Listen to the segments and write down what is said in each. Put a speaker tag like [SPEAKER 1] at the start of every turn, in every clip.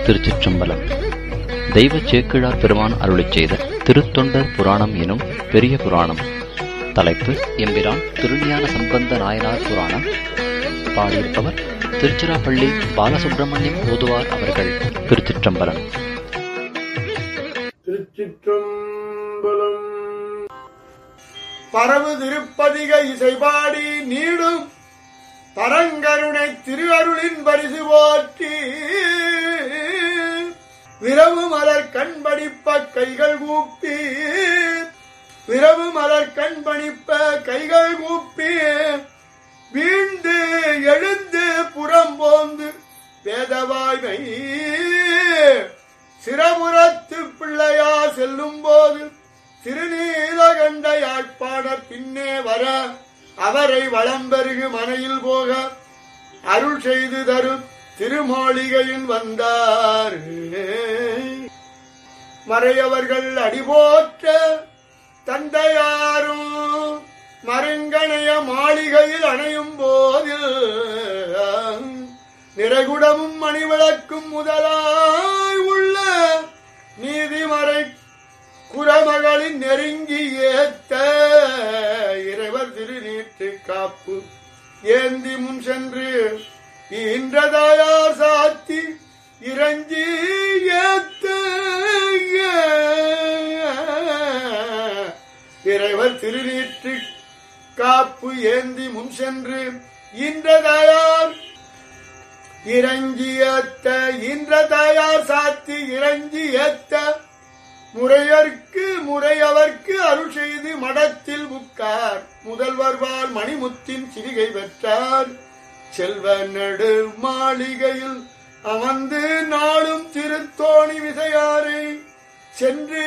[SPEAKER 1] திருச்சிற்றம்பலம். தெய்வ சேக்கிழார் பெருமான் அருளிச் செய்த திருத்தொண்டர் புராணம் எனும் பெரிய புராணம். தலைப்பு எம்பிரான் திருஞான சம்பந்த நாயனார் புராணம். பாடியிருப்பவர் திருச்சிராப்பள்ளி பாலசுப்பிரமணியம் ஓதுவார் அவர்கள். திருச்சிற்றம்பலம்.
[SPEAKER 2] திருச்சிற்றம்பலம். பரவு திருப்பதிக இசைபாடி நீடும் பரங்கருணை திருஅருளின் பரிசு போற்றி விரவு மலர் கண்பணிப்ப கைகள் கூப்பி விரவு மலர் கண்பணிப்ப கைகள் கூப்பி வீண்டு எழுந்து புறம்போந்து வேதவாய்மை சிறபுறத்து பிள்ளையார் செல்லும் போது திருநீலகண்ட யாழ்ப்பாணர் பின்னே வர அவரை வளம்பெருகு மனையில் போக அருள் செய்து தரும் திருமாளிகையில் வந்தார். மறையவர்கள் அடிபோற்ற தந்தையாரும் மருங்கணைய மாளிகையில் அணையும் போதில் நிறைகுடமும் மணிவிளக்கும் முதலாய் உள்ள நீதிமறை குரமகளின் நெருங்கி ஏத்த இறைவர் திருநீற்று காப்பு ஏந்தி முன் சென்று இன்றதாயார் சாத்தி இறஞ்சி ஏத்த இறைவர் திருநீற்று காப்பு ஏந்தி முன் சென்று இன்றதாயார் இறஞ்சி ஏத்த இன்றதாயார் சாத்தி இறஞ்சி ஏத்த முறையவர்க்கு அருள் செய்து மடத்தில் புக்கார் முதல்வர்வால் மணிமுத்தின் சிவிகை பெற்றார். செல்வ நடு மாளிகையில் அமர்ந்து நாளும் திருத்தோணி விசையாரை சென்று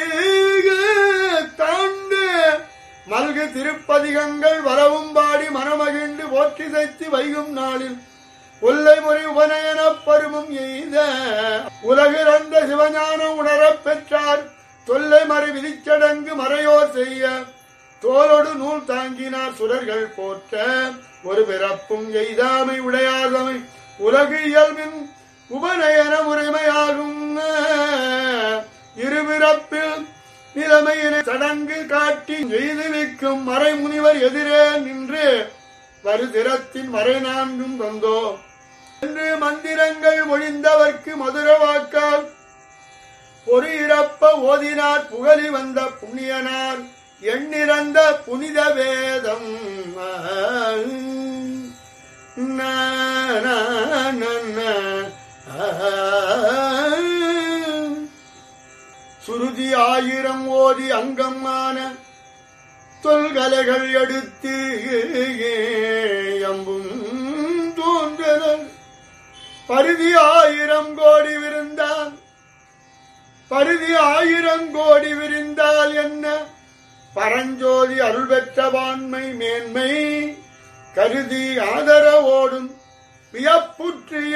[SPEAKER 2] தாண்டு மல்கு திருப்பதிகங்கள் வரவும் பாடி மனமகிழ்ந்து போற்றி செய்து வைகும் நாளில் ஒல்லை முறை உபநயனப் பருமம் எய்த உலகிறந்த சிவஞானம் உணரப் பெற்றார். தொல்லை மறை விதிச்சடங்கு மறையோர் செய்ய தோளோடு நூல் தாங்கினார் சுரர்கள் போற்ற ஒரு பிறப்பும் எய்தாமை உடையாதமை உலகு இயல்பின் உபநயன முறைமையாகும். இருபிறப்பில் நிலைமையினை சடங்கு காட்டி எய்து நிற்கும் மறை முனிவர் எதிரே நின்று வருதிரத்தின் மறை நான்கும் வந்தோம் என்று மந்திரங்கள் ஒழிந்தவர்க்கு மதுர வாக்கால் பொறு இறப்ப ஓதினார் புகழி வந்த புண்ணியனார் எண்ணிறந்த புனித வேதம். சுருதி 1000 ஓதி அங்கமான தொல்கலைகள் எடுத்து எம்பும் தோன்றனர் பருதி 1000 கோடி விருந்தான் பருதி 1000 கோடி விரிந்தால் என்ன பரஞ்சோதி அருள் பெற்ற வான்மை மேன்மை கருதி ஆதரவோடும் வியப்புற்றிய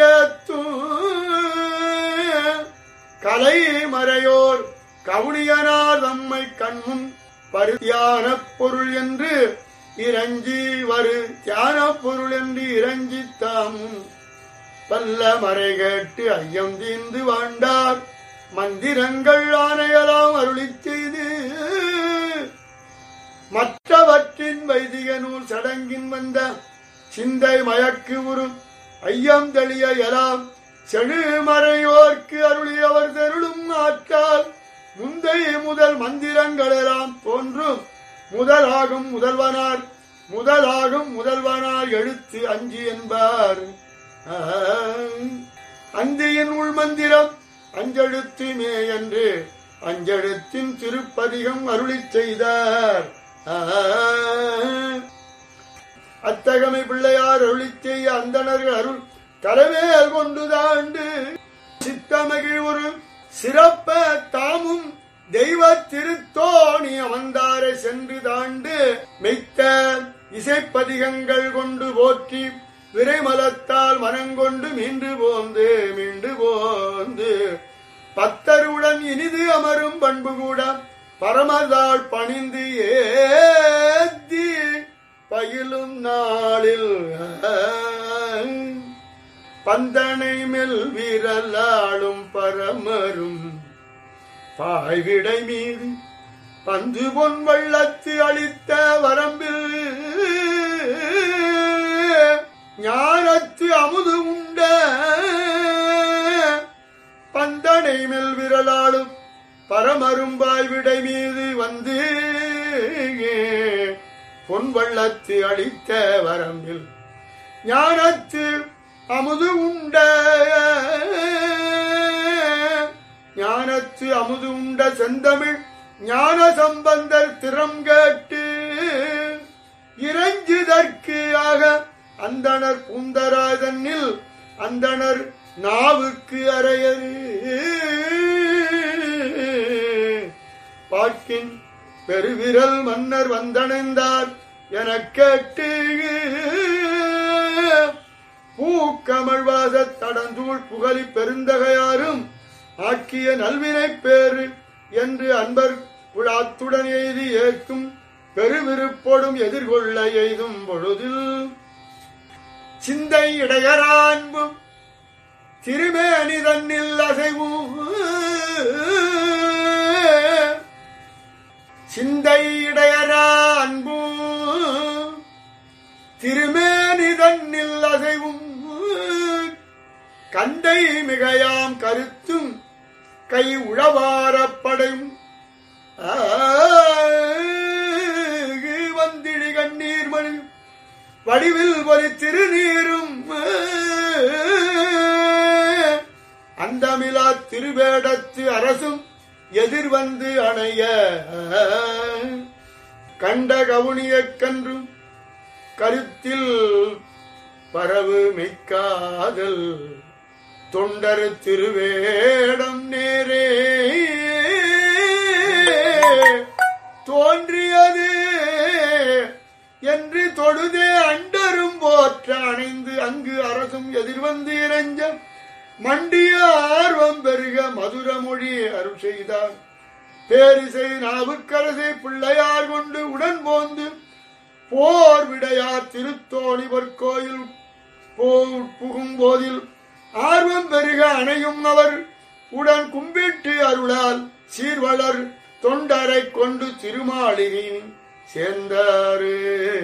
[SPEAKER 2] கலை மறையோர் கவுனியனார் தம்மை கண்முன் பருத்தியான பொருள் என்று இறஞ்சி வரு தியான பொருள் என்று இறஞ்சி தாமும் பல்ல மறை கேட்டு ஐயம் தீர்ந்து வாழ்ந்தார். மந்திரங்கள் ஆணையலாம் அருளிச் செய்து மற்றவற்றின் வைதிக நூல் சடங்கின் வந்த சிந்தை மயக்கு உரு ஐயம் தெளிய எலாம் செழுமறையோர்க்கு அருளியவர் தெருளும் ஆற்றால் முந்தைய முதல் மந்திரங்களெல்லாம் தோன்றும் முதலாகும் முதல்வனார் எழுத்து 5 என்பார். அந்தியின் உள் மந்திரம் அஞ்செழுத்துமே என்று அஞ்செழுத்தின் திருப்பதிகம் அருளிச் செய்தார். அத்தகமை பிள்ளையார் அருளிச் செய்ய அந்தணர்கள் அருள் தலைவேல் கொண்டு தாண்டு சித்தமகிழ் ஒரு சிறப்ப தாமும் தெய்வ திருத்தோணி அமர்ந்தாரை சென்று தாண்டு மெய்த்த இசைப்பதிகங்கள் கொண்டு போற்றி விரைமலத்தால் மனங்கொண்டு மீண்டு போந்து பத்தருடன் இனிது அமரும் பண்பு கூட பரமதாள் பணிந்து ஏத்தி பயிலும் நாளில் பந்தனை மெல் விரலாளும் பரமரும் பாய்விடை மீது பந்து பொன் வள்ளத்து அளித்த வரம்பில் ஞானத்து அமுது உண்ட பந்தனை மெல் விரலாளும் பரமரும்பாய் விடை மீது வந்து பொன் வள்ளத்து அளித்த வரம்பில் ஞானத்து அமுது உண்ட ஞானத்து அமுது உண்ட செந்தமிழ் ஞான சம்பந்தர் திறம் கேட்டு இறைஞ்சுதற்கு ஆக அந்தணர் பூந்தராதனில் அந்தணர் நாவுக்கு அறையரு பாக்கின் பெருவிரல் மன்னர் வந்தணைந்தார் எனக் கேட்டு பூக்கமழ்வாச தடந்தூள் புகழி பெருந்தகையாரும் ஆக்கிய நல்வினை பேரு என்று அன்பர் குழாத்துடன் எய்தி ஏற்கும் பெருவிருப்போடும் எதிர்கொள்ள எய்தும் பொழுதில் சிந்தை இடையரான்பும் திருமேனி தன்னில் அசைவும் சிந்தை இடையரா அன்பும் திருமேனி தன்னில் அசைவும் கந்தை மிகையாம் கருத்தும் கை உழவாரப்படையும் வந்திடி கண்ணீர் மணி வடிவில் ஒரு திருநீரும் அந்தமிலா திருவேடத்து அரசும் எதிர்வந்து அணைய கண்ட கவுனியக் கன்றும் கருத்தில் பரவு மெய்க்காதல் தொண்டர் திருவேடம் நேரே தோன்றியது என்று தொழுதே அண்டரும் போற்ற அணைந்து அங்கு அரசும் எதிர்வந்து இறைஞ்ச மண்டிய ஆர்வம் பெருக மதுர மொழி அருள் செய்தார். பேரிசை நாவுக்கரசை பிள்ளையார் கொண்டு உடன் போந்து போர் விடையார் திருத்தோணி பொற்கோயில் புகும் போதில் ஆர்வம் பெருக அணையும் அவர் உடன் கும்பிட்டு அருளால் சீர்வளர் தொண்டரை கொண்டு திருமாளிகை சேர்ந்தாரு.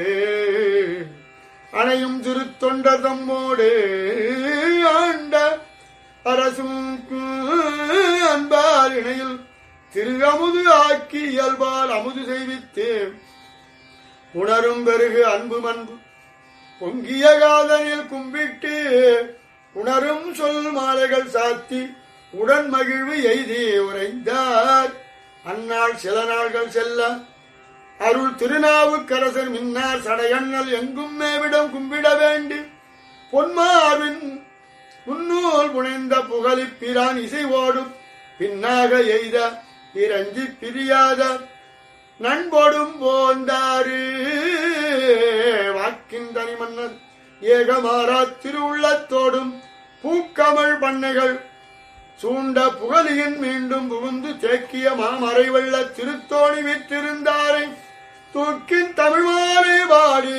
[SPEAKER 2] அணையும் திருத்தொண்டர் தம்மோடு ஆண்ட அரசும் அன்பால் இணையில் திரு அமுது ஆக்கி இயல்பால் அமுது செய்வித்து உணரும் பெருகு அன்பு மன்பு பொங்கிய காதனில் கும்பிட்டு உணரும் சொல் மாலைகள் சாத்தி உடன் மகிழ்வு எய்தி உரைந்தார். அந்நாள் சில நாள்கள் செல்ல அருள் திருநாவுக்கரசர் மின்னார் சடையண்ணல் எங்கும் மேவிடம் கும்பிட வேண்டி பொன்மார்பின் முன்னூல் புனைந்த புகழி பிரான் இசைவோடும் பின்னாக எய்த இறஞ்சி பிரியாத நண்போடும் போந்தாரு. வாக்கின் தனி மன்னர் ஏகமாரா திருவுள்ளத்தோடும் பூக்கமழ் பண்ணைகள் சூண்ட புகழியின் மீண்டும் புகுந்து தேக்கிய மாமறை வெள்ள திருத்தோணி விற்றிருந்தாரை தூக்கின் தமிழ்மாலை பாடி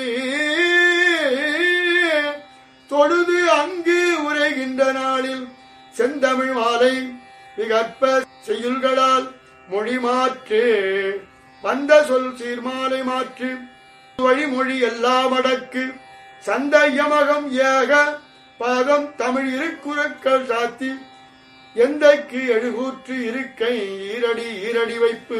[SPEAKER 2] தொழுது அங்கு உரைகின்ற நாளில் செந்தமிழ் மாலை விகற்ப செய்யுள்களால் மொழி மாற்று வந்த சொல் சீர்மாலை மாற்று வழிமொழி எல்லாம் அடக்கு சந்தயமகம் ஏக பாதம் தமிழ் இருக்குறக்கள் சாத்தி எந்தைக்கு எழுகூற்று இருக்கை ஈரடி வைப்பு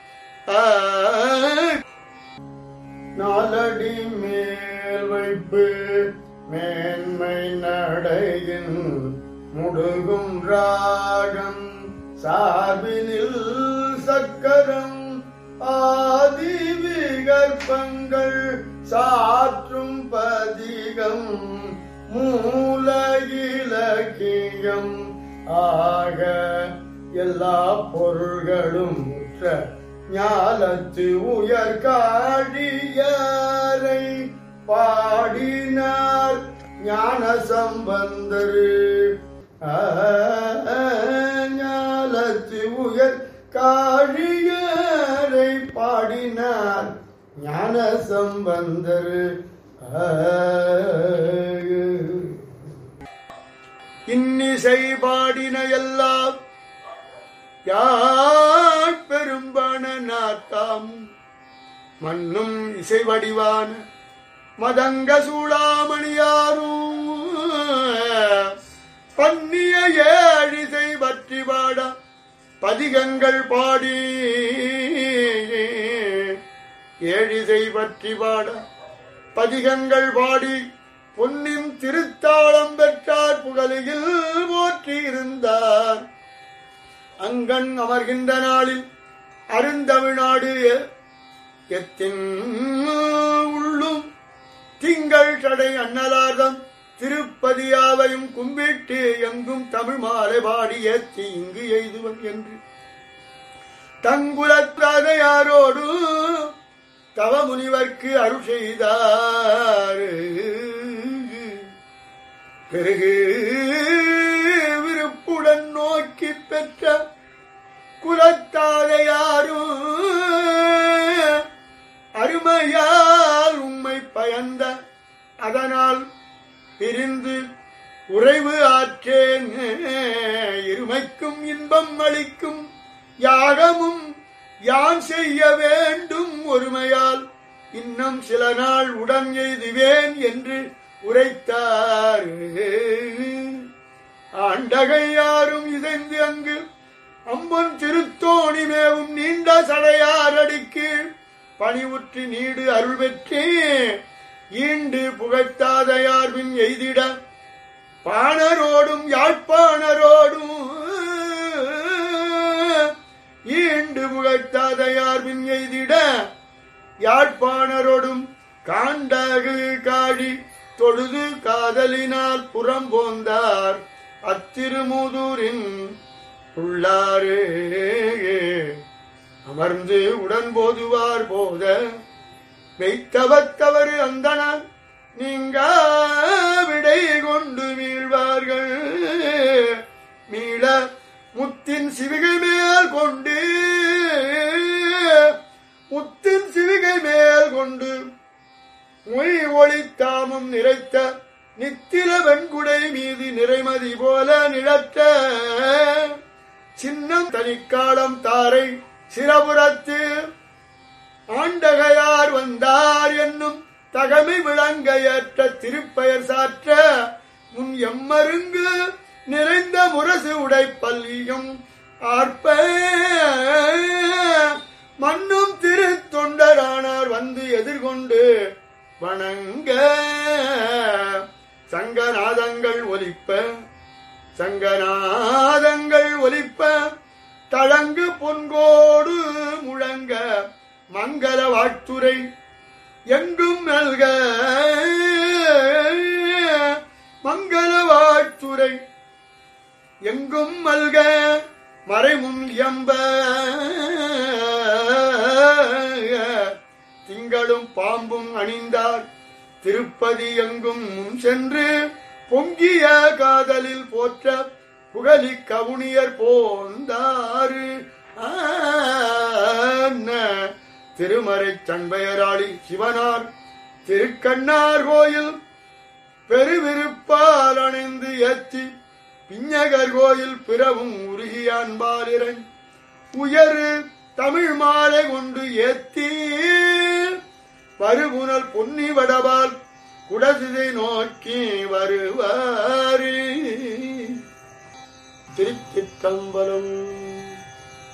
[SPEAKER 2] நாலடி மேல் வைப்பு மேன்மை நடையின் முடுகும் ராகம் சார்பினில் சக்கரம் ஆதி விகற்பங்கள் சாற்றும் பதிகம் மூல இலக்கியம் ஆக எல்லா பொருள்களும் முற்ற ஞாலத்து உயர்காழியரை பாடினார் ஞான சம்பந்தரு. ஞாலத்து உயர் காழியரை பாடினார் ஞான சம்பந்தரு. பாடின எல்லாம் யாழ் பெரும்பான நாத்தாம் மண்ணும் இசை வடிவான மதங்க சூளாமணியாரும் பன்னிய ஏழிசை பற்றி பாட பதிகங்கள் பாடி ஏழிசை பற்றி பாட பதிகங்கள் பாடி பொன்னின் திருத்தாளம் பெற்றார் புகழில் போற்றி இருந்தார். அங்கண் அமர்கின்ற நாளில் அருந்தமிழ்நாடு எத்தின் உள்ளும் திங்கள் தடை அன்னலாதம் திருப்பதியாவையும் கும்பிட்டு எங்கும் தமிழ் மாலை பாடி ஏற்றி இங்கு எய்துவன் என்று தங்குலத்தாதையாரோடு தவ முனிவர்க்கு அருள் செய்தார். பிறகு விருப்புடன் நோக்கி பெற்ற குலத்தாதையாரும் அருமையால் உம்மை பயந்த அதனால் பிரிந்து உறைவு ஆற்றேன். இருமைக்கும் இன்பம் அளிக்கும் யாகமும் யான் செய்ய வேண்டும் ஒருமையால் இன்னும் சில நாள் உடன் எய்துவேன் என்று உரைத்தார். ஆண்டகை யாரும் இசைந்து அங்கு அம்பன் திருத்தோணி மேவும் நீண்ட சடையாரடிக்கு பணிவுற்றி நீடு அருள் பெற்றே ஈண்டு புகழ்த்தாதையார்பின் எய்திட பாணரோடும் யாழ்ப்பாணரோடும் ஈண்டு புகழ்த்தாதையார்பின் எய்திட யாழ்ப்பாணரோடும் காண்டகு காழி தொழுது காதலினால் புறம்போந்தார் அத்திருமுதூரின் உள்ளாரே. அமர்ந்து உடன் போதுவார் போத வைத்தவத்தவரு அந்தனர் நீங்க விடை கொண்டு வீழ்வார்கள். மீள முத்தின் சிவிகை மேல் கொண்டு முத்தின் சிவிகை மேல் கொண்டு மொழி ஒளித்தாமும் நிறைத்த நித்தில வெண்குடை மீது நிறைமதி போல நிழற்ற சின்னம் தனிக்காலம் தாரை சிரபுரத்து ஆண்டகையார் வந்தார் என்னும் தகமை விளங்கையற்ற திருப்பெயர் சாற்ற முன் எம்மருங்கு நிறைந்த முரசு உடைப்பள்ளியும் ஆர்ப்ப மண்ணும் திருத்தொண்டரானார் வந்து எதிர்கொண்டு வணங்க சங்கநாதங்கள் ஒலிப்ப சங்கநாதங்கள் ஒலிப்ப தழங்கு பொன்கோடு முழங்க மங்கள வாழ்த்துரை எங்கும் நல்க மங்கள வாழ்த்துரை எங்கும் மல்க மறைமுன் எம்ப திங்களும் பாம்பும் அணிந்தார் திருப்பதி எங்கும் முன் சென்று பொங்கிய காதலில் போற்ற புகழி கவுனியர் போந்தாரு. திருமறை சண்பையராளி சிவனார் திருக்கண்ணார் கோயில் பெருவிருப்பால் அணைந்து ஏற்றி பிஞகர் கோயில் பிறவும் உருகிய அன்பாலிரை உயரு தமிழ் மாலை கொண்டு ஏத்தி வருபுனல் பொன்னி வடபால் குடசிதை நோக்கி வருவாரு. திருச்சிற்றம்பலம்.